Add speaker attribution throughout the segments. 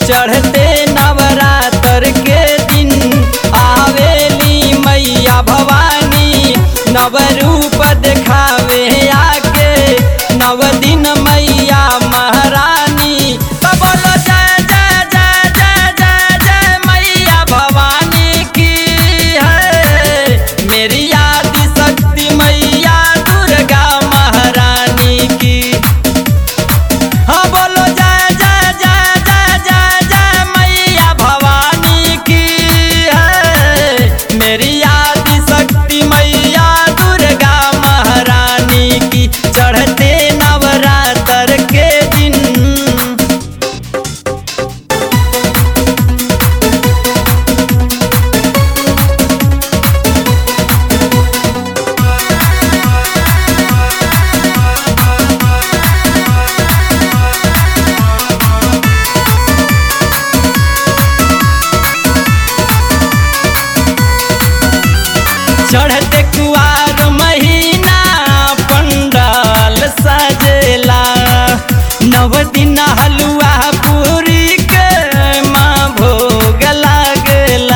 Speaker 1: चढ़ते नवरात्र के दिन आवेली मैया भवानी, नव रूप दिखावे आके नव दिन मैया महारानी। तो बोलो जय जय जय जय जय जय मैया भवानी की है, मेरी आदि शक्ति मैया दुर्गा महारानी की। हाँ बोलो जय जय जय जय जय जय मैया भवानी की है, मेरी आदि शक्ति मैया दुर्गा महारानी की। चढ़ते नवरात्र के दिन चढ़ते कुआर महीना पंडाल सजेला, नव दिन हलुआ पूरी के माँ भोग लागेला।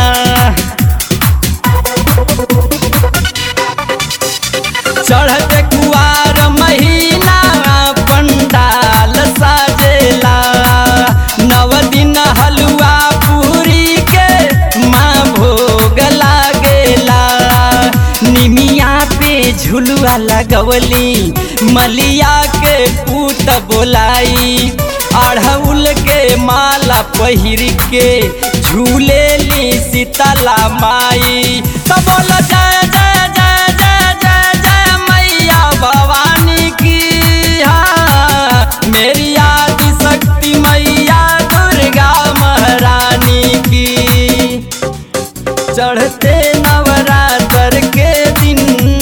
Speaker 1: चढ़ते कुआर महीना पंडाल सजेला, नव दिन हलुआ पूरी के माँ भोग लागेला। निमिया पे झुलुआ लगवली, मलिया के पूत बोलाई, अड़हुल के माला पहिर के झूलेली शीतला माई। तो बोलो जय जय जय जय जय जय मैया भवानी की हाँ, मेरी आदि शक्ति मैया दुर्गा महारानी की। चढ़ते नवरात्र के दिन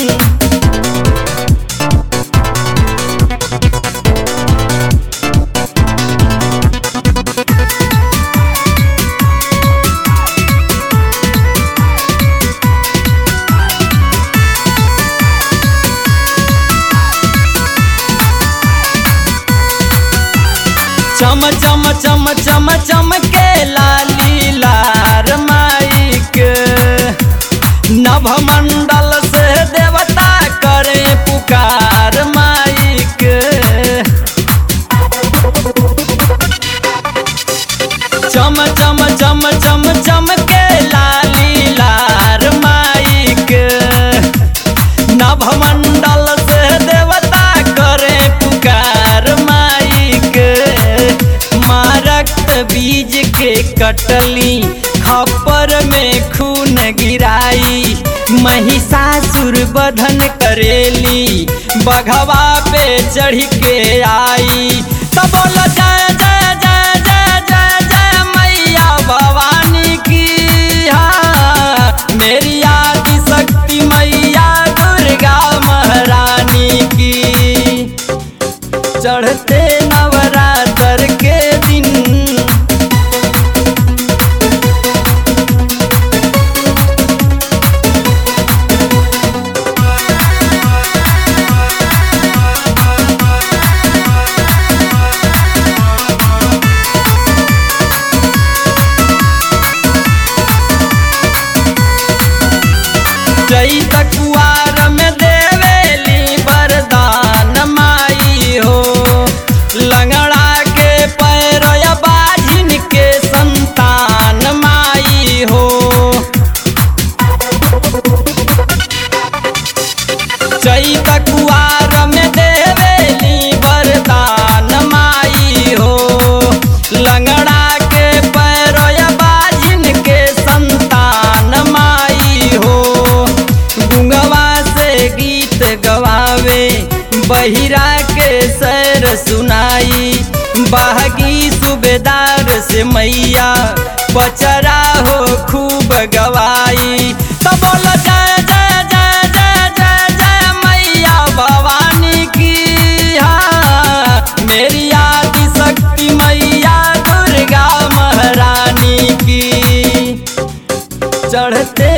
Speaker 1: चम चम चम चम चम के लाली लार माइक, नभ मंडल से देवता करे पुकार माइक। चम चम चम चम चम के लाली लार माइक, नभ मंडल से देवता करे पुकार माइक। माँ रक्त बीज के कटली, खप्पर में खून गिराई, महिषासुर बधन करेली, बघवा पे चढ़ के आई। तो बोलो जय जय जय जय जय जय मैया भवानी की हाँ, मेरी आदि शक्ति मैया दुर्गा महारानी की। चढ़ते नवरात्र के दिन चैत कुआर में देवेली वरदान माई हो, लंगड़ा के पैर या बाझिन के संतान माई हो। चैत कुआर में देवेली वरदान माई हो, लंगड़ा के पैर या बाझिन के संतान माई हो। गुंगवा से गीत गवावे, बहिरा के सैर सुनाई, बागी सूबेदार से मैया पचरा हो खूब गवाई। तो बोलो जय जय जय जय जय जय मैया भवानी की हाँ, मेरी आदि शक्ति मैया दुर्गा महारानी की। चढ़ते